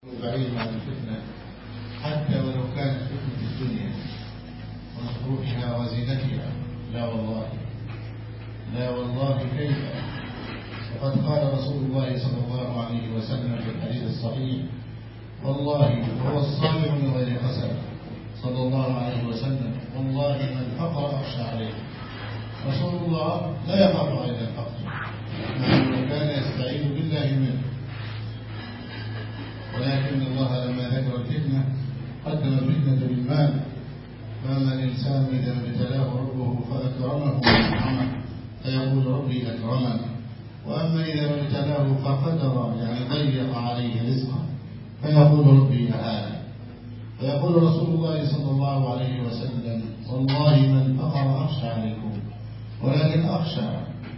بعيد عن الفتنة حتى ولو كانت فتنة الدنيا ومصروفها وزينتها. لا والله، لا والله كيف. وقد قال رسول الله صلى الله عليه وسلم في الحديث الصحيح: والله وهو الصادق من غير قسم صلى الله عليه وسلم: والله ما الفقر أخشى عليه. رسول الله لا يخاف علينا الفقر، لأنه كان يستعيذ بالله منه، ولكن الله لما ذكر الفتنة قدم الفتنة بالمال. فأما الإنسان إذا ابتلاه ربه فأكرمه فيقول ربي أكرمن، وأما إذا ابتلاه فقدر يعني ضيق عليه رزقه فيقول ربي أهانن. فيقول رسول الله صلى الله عليه وسلم: والله ما الفقر أخشى عليكم، ولكن أخشى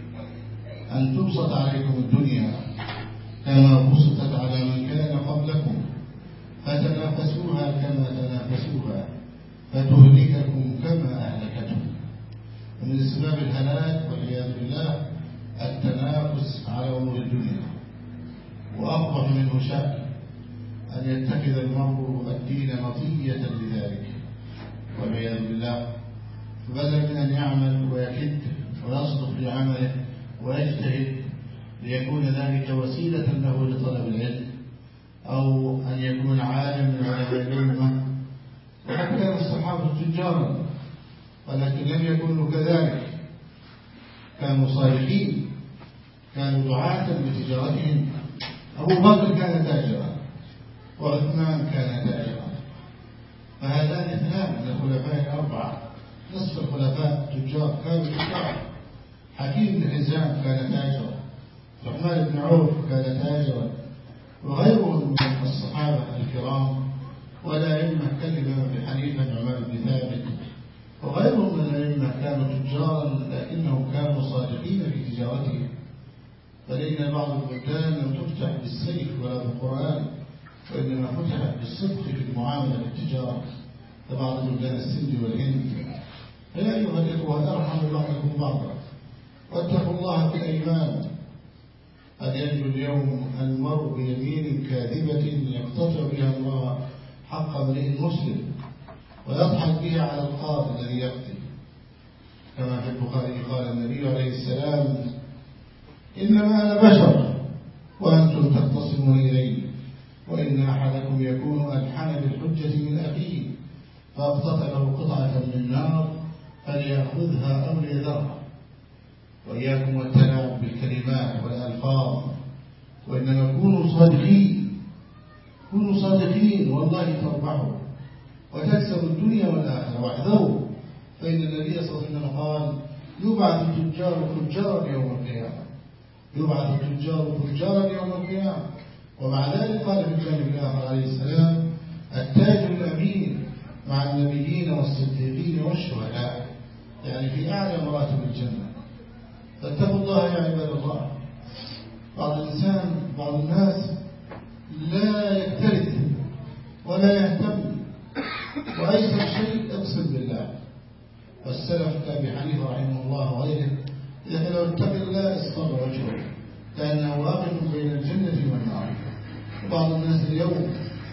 أن تبسط عليكم الدنيا كما بسطت على من كان قبلكم فتنافسوها كما تنافسوها فتهلككم كما أهلكتهم. ومن أسباب الهلاك والعياذ بالله التنافس على أمور الدنيا، وأقبح منه شأن أن يتخذ المرء الدين مطية لذلك والعياذ بالله، فبدل من أن يعمل ويكد ويصدق في عمله ويجتهد ليكون ذلك وسيلة له لطلب العلم أو أن يكون عالم من علماء الأمة. وقد كان الصحابة تجارا ولكن لم يكونوا كذلك، كانوا صالحين، كانوا دعاة بتجارتهم. أبو بكر كان تاجرا وعثمان كان تاجرا، فهذان اثنان من الخلفاء الأربعة. نصف الخلفاء تجار كانوا تجار. حكيم بن حزام كان تاجرا، الرحمن بن عوف كان تاجرا، وغيرهم من الصحابة الكرام والأئمة كالإمام أبي حنيفة النعمان بن ثابت وغيرهم من الأئمة كانوا تجارا لكنهم كانوا صادقين في تجارتهم. فلأن بعض البلدان لم تفتح بالسيف ولا بالقرآن، وإنما فتحت بالصدق في المعاملة والتجارة، كبعض بلدان السند والهند. فيا أيها الإخوة ارحموا بعضكم بعضا واتقوا الله في الأيمان. قد يجد اليوم المرء بيمين كاذبة يقتطع بها الله حق امرئ مسلم ويضحك بها على القاضي الذي يقتل، كما في البخاري قال النبي عليه السلام: إنما أنا بشر وأنتم تختصمون إلي، وإن أحدكم يكون ألحن بالحجة من أخيه فاقتطع له قطعة من نار فليأخذها أو ليذرها. وإياكم والتلاعب بالكلمات والألفاظ، وإنما كونوا صادقين، كونوا صادقين والله تربحوا وتكسبوا الدنيا والآخرة. واحذروا، فإن النبي صلى الله عليه وسلم قال: يبعث التجار تجارا يوم القيامة، يبعث التجار تجارا يوم القيامة. ومع ذلك قال في الجانب الآخر عليه السلام: التاجر الأمين مع النبيين والصديقين والشهداء، يعني في أعلى مراتب الجنة. فاتقوا الله يا عباد الله. بعض الناس لا يكترث ولا يهتم، وأيسر شيء اقسم بالله. والسلف كأبي حنيفة رحمه الله وغيره إذا لو اتقى الله اصفر وجهه كأنه واقف بين الجنة والنار. وبعض الناس اليوم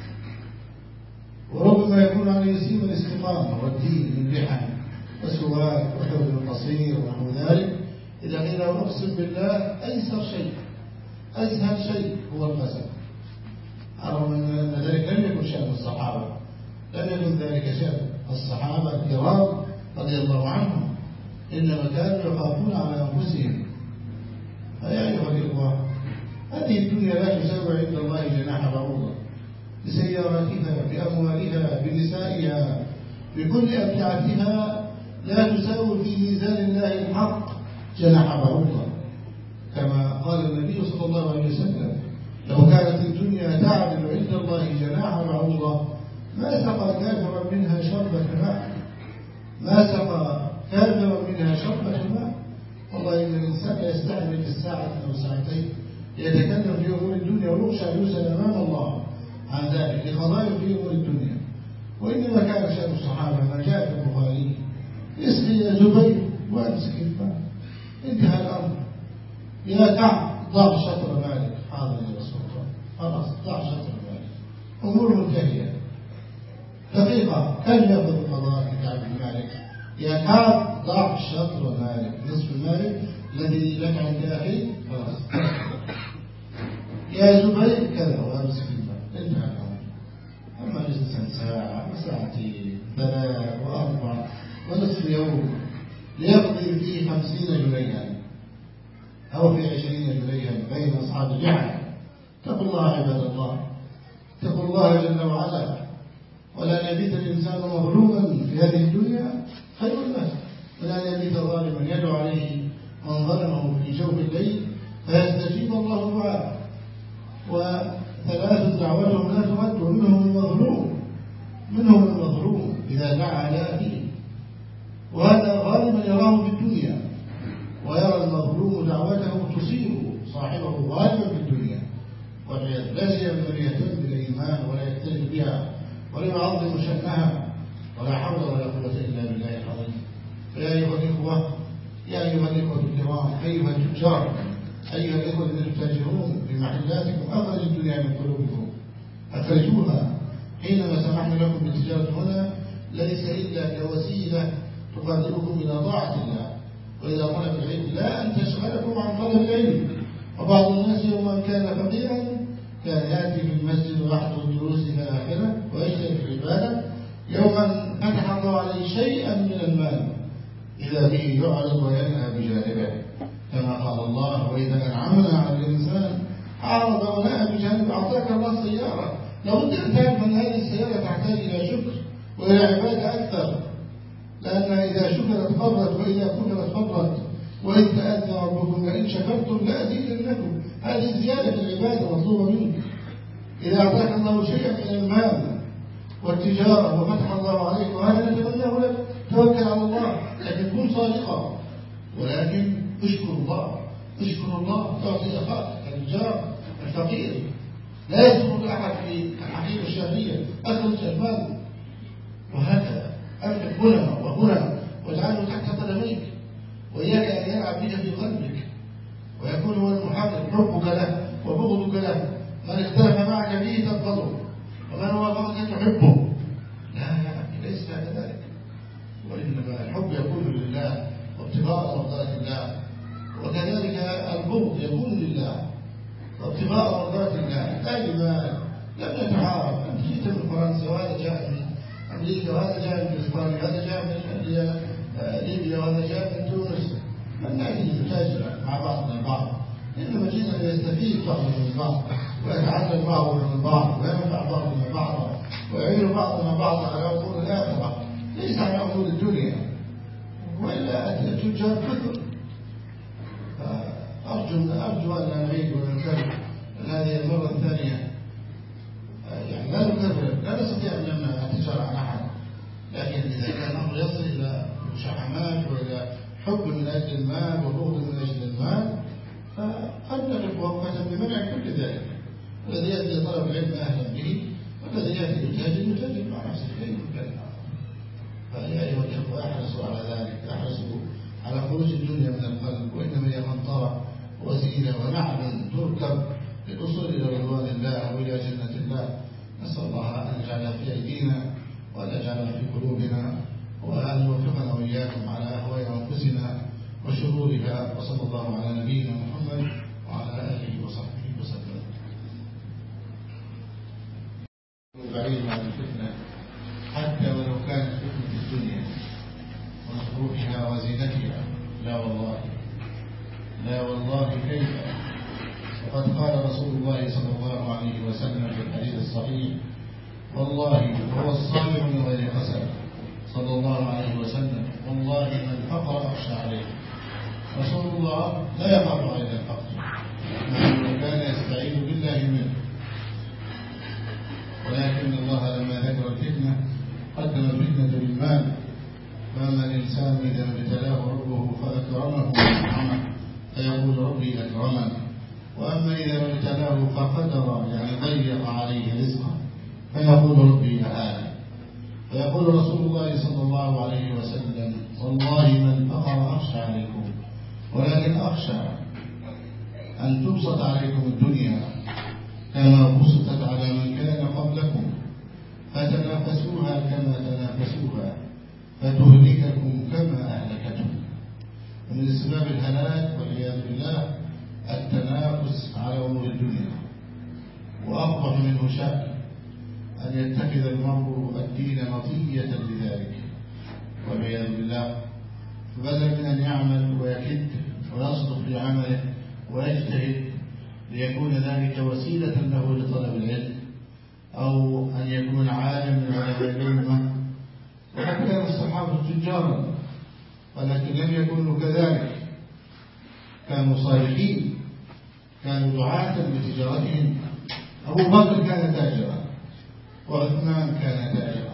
وربما يكون على يسير الاستقامة والدين من لحى وسواك وحول القصير ونحو ذلك، إذا قيل له أقسم بالله أيسر شيء أسهل شيء هو القسم، رغم أن ذلك لم يكن شأن الصحابة، لم يكن ذلك شأن الصحابة الكرام رضي الله عنهم، إنما كانوا يخافون على أنفسهم. فيا أيها الإخوة، هذه الدنيا لا تساوي عند الله جناح بعوضة، بسياراتها بأموالها بنسائها بكل أمتعتها لا تساوي في ميزان الله الحق جناح بعوضة. كما قال النبي صلى الله عليه وسلم: لو كانت الدنيا تعدل عند الله جناح بعوضة ما سقى كافرا منها شربة ماء، ما سقى كافرا منها شربة ماء. والله إن الإنسان يستعمل الساعة أو ساعتين يتكلم في أمور الدنيا ويخشى يسأل أمام الله عن ذلك لقضايا في أمور الدنيا. وإنما كان شأن الصحابة ما جاء في البخاري: اسقي يا زبير وامسك الماء، انتهى الأمر. يا كعب ضع شطر مالك. حاضر يا رسول الله، خلاص ضع شطر مالك. أمور منتهية. دقيقة كم يأخذ القضاء لكعب بن مالك؟ يا كعب ضعف شطر مالك، نصف مالك الذي لك عند أخي خلاص. يا زبير كذا وأمسك المال، انتهى الأمر. أما جلسا ساعة وساعتين 3 و4 ونصف يوم ليقضي فيه 50 جنيها أو في 20 جنيها بين أصحاب جهل. اتقوا الله عباد الله، اتقوا الله جل وعلا، ولا يبيت الإنسان مظلوما في هذه الدنيا خير له، ولا يبيت ظالما يدعو عليه من ظلمه في جوف الليل فيستجيب الله دعاءه. وثلاث دعوتهم لا ترد، منهم المظلوم إذا دعا على أخيه، وهذا غالبا يراه في الدنيا، ويرى المظلوم دعوته تصيب صاحبه غالبا في الدنيا، لا سيما من يهتم بالإيمان ولا يكترث بها ولا يعظم شأنها، ولا حول ولا قوة إلا بالله العظيم. فيا أيها الإخوة، يا أيها الإخوة الكرام، أيها التجار، أيها الإخوة الذين تتاجرون في محلاتكم، أخرج الدنيا من قلوبكم، أخرجوها. حينما سمحنا لكم بالتجارة هنا ليس إلا كوسيلة تقربكم إلى طاعة الله وإلى طلب العلم، لا أن تشغلكم عن طلب العلم. وبعض الناس يوم كان فقيرا كان يأتي في المسجد ويحضر الدروس إلى آخره ويشترك في العبادة، يوما فتح الله عليه شيئا من المال إذا به يعرض وينهى بجانبه، كما قال الله: وإذا أنعمنا على الإنسان أعرض ونهى بجانبه. أعطاك الله سيارة، لو أنت تعرف أن هذه السيارة تحتاج إلى شكر وإلى عبادة أكثر، لأنها إذا شكرت قبرت وإذا كفرت قبرت، وإن تأذن ربكم لئن شكرتم لأزيدنكم. هذه زيادة العبادة مطلوبة منك. إذا أعطاك الله شيئا من المال والتجارة وفتح الله عليك وهذا نتمناه لك، توكل على الله، لكن كن صادقا، ولكن اشكر الله، اشكر الله. تعطي أخاك الجار الفقير، لا يدخل أحد في الحقيقة الشهرية، أخرج المال، وهكذا أنفق هنا وهنا واجعله تحت قدميك، وإياك أن يلعب بك في قلبك ويكون هو المحرك، حبك له وبغضك له. من اختلف معك به تبغضه، ومن وافقك تحبه. لا، ليس كذلك، وإنما الحب يكون لله وابتغاء مرضات الله، وكذلك البغض يكون لله وابتغاء مرضات الله. لا لمال، لم يتحارب. أنت جئت من فرنسا وهذا جاء من أمريكا وهذا جاء من إسبانيا وهذا جاء من ليبيا وهذا جاء من تونس، لم نأتي لنتاجر مع بعضنا البعض، إنما جئنا ليستفيد بعضنا من بعض ويتعلم بعضنا من بعض وينفع بعضنا بعضا ويعين بعضنا بعضا على أمور الآخرة ليس على أمور الدنيا، وإلا التجار كثر. أرجو أن لا نعيد ونكرر هذه المرة الثانية، يعني لا نكرر، لا نستطيع أن نتجار عن أحد، لكن إذا كان الأمر يصل إلى مشاحنات وإلى حب من أجل المال وبغض من أجل المال، فقد نقف وقفة بمنع كل ذلك. الذي يأتي طلب العلم أهلا به، والذي يأتي يجاهد مع نفسه في أي مكان آخر. فيا أيها الأخوة احرصوا على ذلك، احرصوا على خروج الدنيا من القلب، وإنما هي منطرة وزينة ونعم تركب للوصول إلى رضوان الله وإلى جنة الله. نسأل الله أن يجعل في أيدينا وأن يجعل في قلوبنا، وأن يوفقنا وإياكم على أهواء أنفسنا وشرورها. وصلى الله على نبينا محمد وعلى آله وصحبه وسلم. بعيد عن الفتنة حتى ولو كانت فتنة الدنيا ومصروفها وزينتها، لا والله، لا والله كيف. وقد قال رسول الله صلى الله عليه وسلم في الحديث الصحيح: والله هو الصادق من غير قسم، صلى الله عليه وسلم: والله ما الفقر أخشى عليه. رسول الله لا يخاف علينا الفقر، لأنه كان يستعيذ بالله منه، ولكن الله لما ذكر الفتنة قدم الفتنة بالمال. فأما الإنسان إذا ابتلاه ربه فأكرمه ونعمه فيقول ربي أكرمن، وأما إذا ابتلاه فقدر يعني ضيق عليه رزقه فيقول ربي أهانن. فيقول رسول الله صلى الله عليه وسلم: والله ما الفقر أخشى عليكم، ولكن أخشى أن تبسط عليكم الدنيا كما بسطت على من كان قبلكم. فتهلككم كما أهلكتهم. ومن أسباب الهلاك والعياذ بالله التنافس على أمور الدنيا، وأقبح منه شأن أن يتخذ المرء الدين مطية لذلك والعياذ بالله، فبدل من أن يعمل ويكد ويصدق في عمله ويجتهد ليكون ذلك وسيلة له لطلب العلم أو أن يكون عالم من علماء الأمة. وقد كان الصحابة تجارا ولكن لم يكونوا كذلك، كانوا صالحين، كانوا دعاة بتجارتهم. أبو بكر كان تاجرا وعثمان كان تاجرا،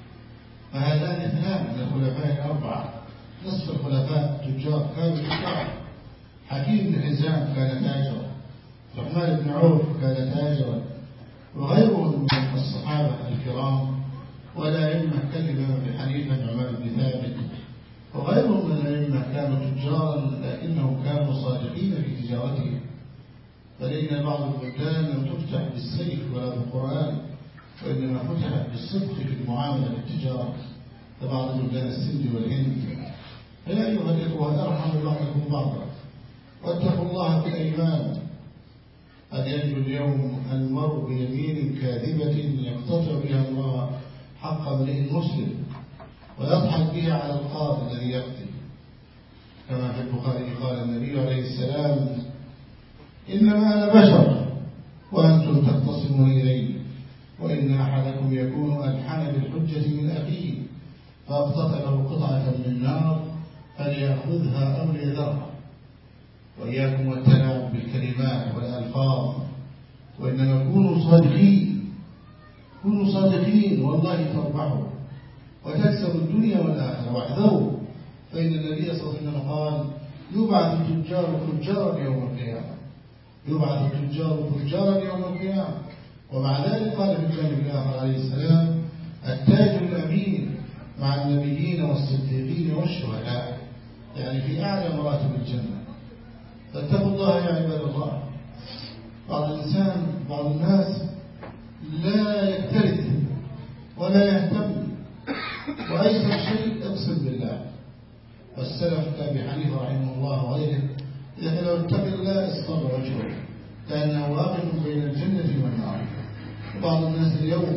فهذان اثنان من الخلفاء الأربعة، نصف الخلفاء تجار كانوا تجار. حكيم بن حزام كان تاجرا، الرحمن بن عوف كان تاجرا، وغيرهم من الصحابة الكرام والأئمة كالإمام أبي حنيفة النعمان بن ثابت وغيرهم من الأئمة كانوا تجارا لكنهم كانوا صادقين في تجارتهم. فلأن بعض البلدان لم تفتح بالسيف ولا بالقرآن، وإنما فتحت بالصدق في المعاملة بالتجارة، كبعض بلدان السند والهند. فيا أيها الإخوة ارحموا بعضكم بعضا واتقوا الله في الأيمان. قد يجد اليوم المرء بيمين كاذبة يقتطع بها الله حق امرئ مسلم ويضحك بها على القاضي الذي يقضي، كما في البخاري قال النبي عليه السلام: إنما أنا بشر وأنتم تختصمون إلي، وإن أحدكم يكون ألحن بالحجة من أخيه فاقتطع له قطعة من نار فليأخذها أو ليذرها. وإياكم والتلاعب بالكلمات والألفاظ، وإنما كونوا صادقين، كونوا صادقين والله تربحوا وتكسبوا الدنيا والآخرة. واحذروا، فإن النبي صلى الله عليه وسلم قال: يبعث التجار تجارا يوم القيامة، يبعث التجار تجارا يوم القيامة. ومع ذلك قال في الجانب الآخر عليه السلام: التاجر الأمين مع النبيين والصديقين والشهداء، يعني في أعلى مراتب الجنة. فاتقوا الله يا عباد الله. بعض الناس لا يكترث ولا يهتم، وأيسر شيء اقسم بالله. والسلف كأبي حنيفة رحمه الله وغيره إذا لو اتقى الله اصطر وجهه كأنه واقف بين الجنة والنار. وبعض الناس اليوم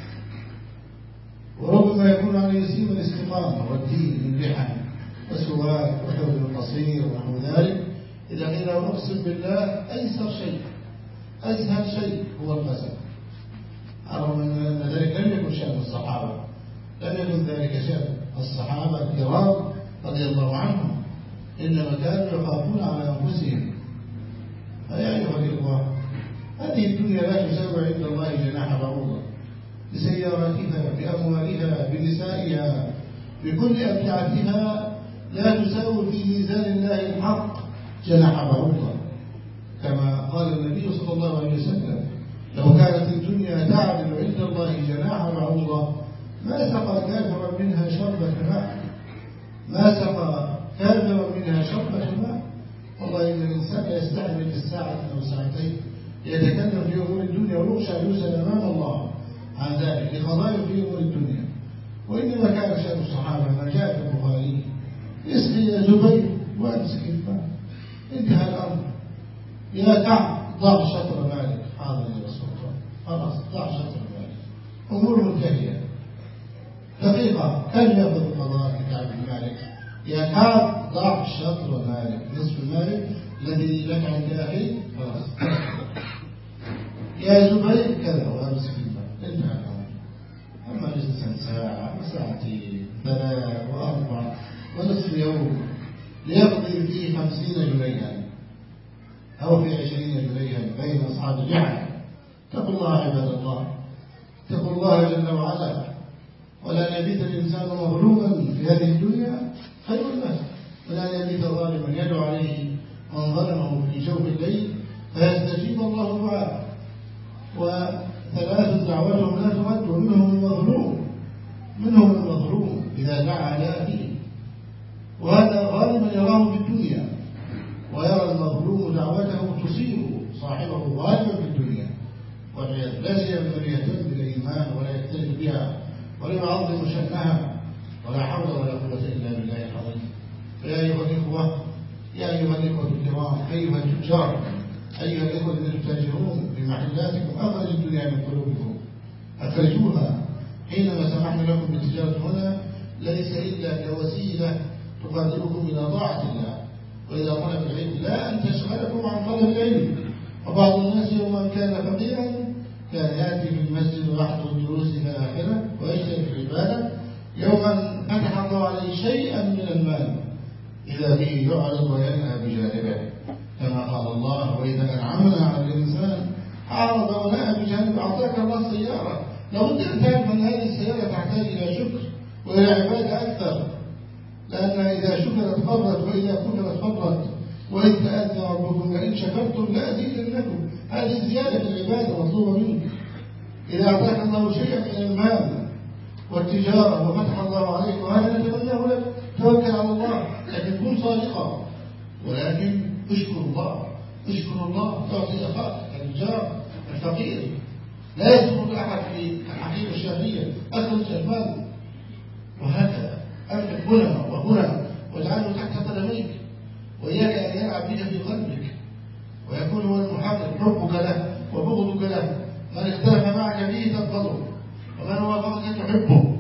وربما يكون عليه يسير الاستقامة والدين من لحى وسواك وحول قصير ونحو ذلك، إذا قيل له أقسم بالله أيسر شيء أسهل شيء هو القسم، رغم أن ذلك لم يكن شأن الصحابة، لم يكن ذلك شأن الصحابة الكرام رضي الله عنهم، إنما كانوا يخافون على أنفسهم. فيا أيها الإخوة، هذه الدنيا لا تساوي عند الله جناح بعوضة، بسياراتها بأموالها بنسائها بكل أمتعتها لا تساوي في ميزان الله الحق جناح بعوضة. كما قال النبي صلى الله عليه وسلم: لو كانت الدنيا تعدل عند الله جناح بعوضة ما سقى كافرا منها شربة ماء، ما سقى كافرا منها شربة ماء. والله إن الإنسان يستعمل الساعة أو ساعتين يتكلم في أمور الدنيا ويخشى يسأل أمام الله عن ذلك لقضايا في أمور الدنيا. وإنما كان شأن الصحابة ما جاء في البخاري: اسقي يا زبير وامسك الماء، انتهى الأمر. يا كعب ضع شطر مالك، حاضر يا رسول الله، خلاص ضع شطر مالك، أمور منتهية. دقيقة كم يأخذ القضاء كعب بن مالك؟ يا كعب ضع شطر مالك، نصف المالك الذي لك عند أخي، خلاص. يا زبير كذا وامسك الماء، انتهى الأمر. أما جلسا ساعة وساعتين 3 و4 ونصف يوم ليقضي فيه 50 جنيها أو في 20 جنيها بين أصحاب الجحا. اتقوا الله عباد الله، اتقوا الله جل وعلا، ولا يبيت الإنسان مظلوما في هذه الدنيا خير له، ولا يبيت ظالما يدعو عليه من ظلمه في جوف الليل فيستجيب الله دعاءه. وثلاث دعوتهم لا ترد، منهم المظلوم إذا دعا على أخيه، وهذا غالبا يراه في الدنيا، ويرى المظلوم دعوته تصيب صاحبه غالبا في الدنيا والعياذ. لا سيما من يهتم بالإيمان ولا يختلف بها ولا يعظم شأنها ولا حول ولا قوة إلا بالله العظيم. فيا أيها الإخوة، يا أيها الإخوة الكرام، أيها التجار، أيها الإخوة الذين تتاجرون بمحلاتكم، أخرج الدنيا من قلوبكم، أخرجوها. حينما سمحنا لكم بالتجارة هنا ليس إلا كوسيلة تقربكم إلى طاعة الله وإلى طلب العلم، لا أن تشغلكم عن طلب العلم. وبعض الناس يوم كان فقيرا كان يأتي في المسجد ويحضر الدروس إلى آخره ويشترك في العبادة، يوما فتح الله عليه شيئا من المال إذا به يعرض وينهى بجانبه، كما قال الله: وإذا أنعمنا على الإنسان أعرض ونهى بجانبه. أعطاك الله سيارة، لابد أن تعرف أن هذه السيارة تحتاج إلى شكر وإلى عبادة أكثر، لأنها إذا شكرت قرت وإذا كفرت فرت. وإذ تأذن ربكم لئن شكرتم لأزيدنكم، هذه زيادة العبادة مطلوبة منك. إذا أعطاك الله شيئا من المال والتجارة وفتح الله عليك وهذا نتمناه لك، توكل على الله، لكن كن صادقا، ولكن اشكر الله، اشكر الله. تعطي أخاك الجار الفقير، لا يسقط أحد في الحقيقة الشهرية، أخرج المال وهكذا، أنفق هنا وهنا واجعله تحت قدميك، وإياك أن يلعب بك في قلبك ويكون هو المحرك، حبك له وبغضك له. من اختلف معك فيه تبغضه، ومن وافقك تحبه.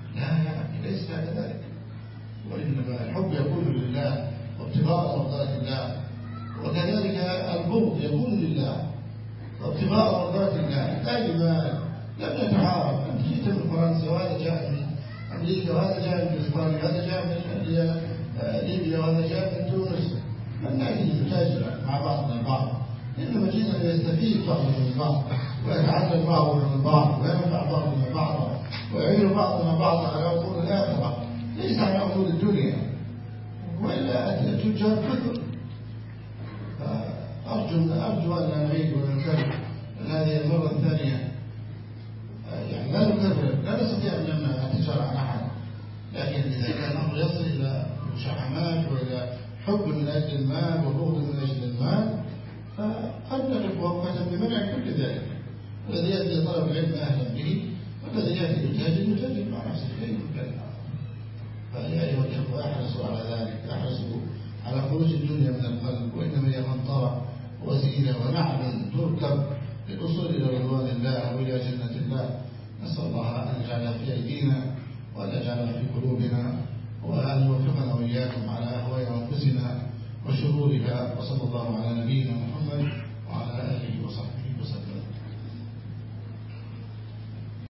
لا، ليس كذلك، وإنما الحب يكون لله وابتغاء مرضات الله، وكذلك البغض يكون لله وابتغاء مرضات الله، لا لما لم يتحارب. أنت جئت من فرنسا وهذا جاء من أمريكا وهذا جاء من بريطانيا وهذا جاء من ليبيا وهذا جاء من تونس، لم نأتي لنتاجر مع بعضنا البعض، إنما جئنا ليستفيد بعضنا من بعض ويتعلم بعضنا من بعض وينفع بعضنا بعضا ويعين بعضنا بعضا على أمور الآخرة ليس على أمور الدنيا، وإلا التجار كثر. أرجو أن لا نعيد ونكرر هذه المرة الثانية، يعني لا نكرر، لا نستطيع أن نمنع التجارة عن أحد، لكن إذا كان الأمر يصل إلى مشاحنات وإلى حب من أجل المال وبغض من أجل المال، فقد نقف وقفة بمنع كل ذلك. الذي يأتي طلب العلم أهلا به، والذي يأتي يتاجر مع نفسه خير من كان آخر. فيا أيها الأخوة احرصوا على ذلك، احرصوا على خروج الدنيا من القلب، وإنما هي منطرة وسيلة ونعم تركب للوصول إلى رضوان الله وإلى جنة الله. نسأل الله أن يجعلها في أيدينا وأن يجعلها في قلوبنا، وأن يوفقنا وإياكم على أهواء أنفسنا وشرورها. وصلى الله على نبينا محمد